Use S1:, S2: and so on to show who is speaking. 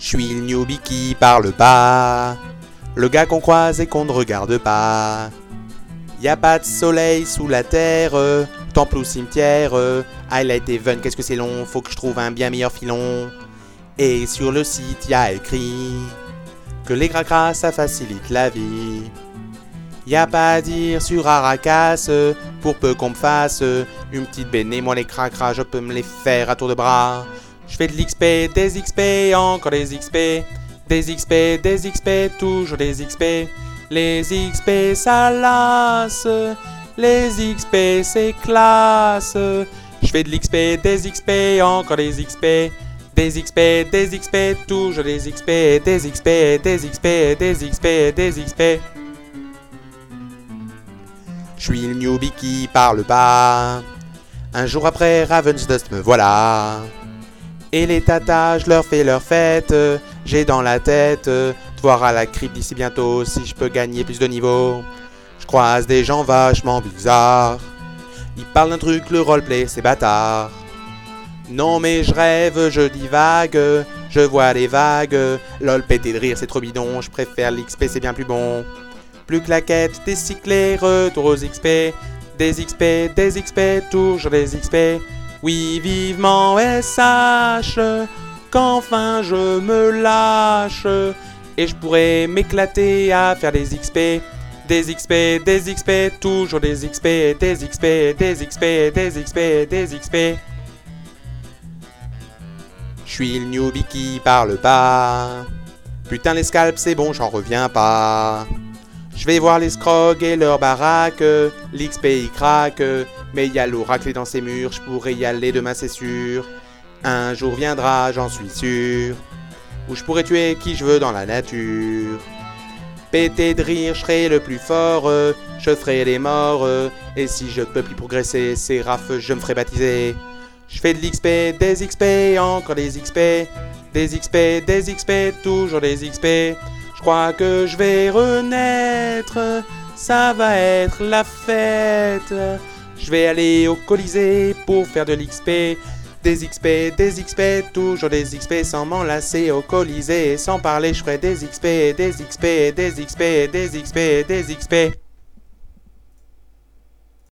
S1: suis le newbie qui parle pas, le gars qu'on croise et qu'on ne regarde pas. Y a pas de soleil sous la terre, temple ou cimetière, highlight even, qu'est-ce que c'est long, faut que je trouve un bien meilleur filon. Et sur le site y a écrit que les cracras ça facilite la vie. Y a pas à dire sur Arrakis, pour peu qu'on me fasse une petite béné, moi les cracras je peux me les faire à tour de bras. Je fais de l'XP, des XP, encore des XP, des XP, des XP, toujours des XP. Les XP ça lasse, les XP c'est classe. Je fais de l'XP, des XP, encore des XP, des XP, des XP, toujours des XP, des XP, des XP, des XP, des XP. Je suis le newbie qui parle pas. Un jour après Ravensdust me voilà. Et les tatas, je leur fais leur fête. J'ai dans la tête de voir à la crypte d'ici bientôt si je peux gagner plus de niveau. Je croise des gens vachement bizarres. Ils parlent d'un truc, le roleplay c'est bâtard. Non mais je rêve, je divague, je vois les vagues. Lol pété de rire c'est trop bidon, je préfère l'XP c'est bien plus bon. Plus claquette, des cyclés, retour aux XP. Des XP, des XP, toujours des XP. Oui, vivement SH, qu'enfin je me lâche. Et je pourrais m'éclater à faire des XP. Des XP, des XP, toujours des XP, des XP, des XP, des XP, des XP. Je suis le newbie qui parle pas. Putain les scalps c'est bon, j'en reviens pas. Je vais voir les scrogs et leur baraque, l'XP y craque, mais y a l'oracle dans ses murs, je pourrais y aller demain c'est sûr. Un jour viendra, j'en suis sûr, où je pourrais tuer qui je veux dans la nature. Pété de rire, je serai le plus fort, je ferai les morts, et si je peux plus progresser, c'est raf, je me ferai baptiser. Je fais de l'XP, des XP, encore des XP, des XP, des XP, toujours des XP. Je crois que je vais renaître, ça va être la fête. Je vais aller au Colisée pour faire de l'XP. Des XP, des XP, toujours des XP sans m'enlacer au Colisée. Sans parler, je ferai des XP, des XP, des XP, des XP, des XP.